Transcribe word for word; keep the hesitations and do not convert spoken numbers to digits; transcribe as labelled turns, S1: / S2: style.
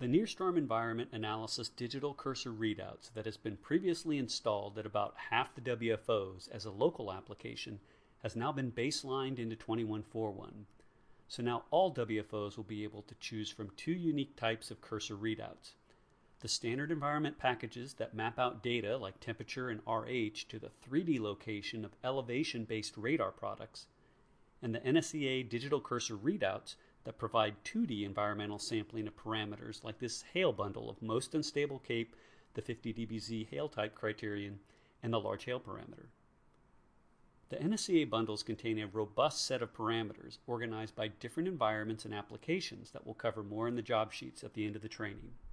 S1: The Nearstorm Environment Analysis digital cursor readouts that has been previously installed at about half the W F Os as a local application has now been baselined into twenty-one forty-one. So now all W F Os will be able to choose from two unique types of cursor readouts. The standard environment packages that map out data like temperature and R H to the three D location of elevation-based radar products, and the N S E A digital cursor readouts that provide two D environmental sampling of parameters like this hail bundle of most unstable CAPE, the fifty D B Z hail type criterion, and the large hail parameter. The N S E A bundles contain a robust set of parameters organized by different environments and applications that we'll cover more in the job sheets at the end of the training.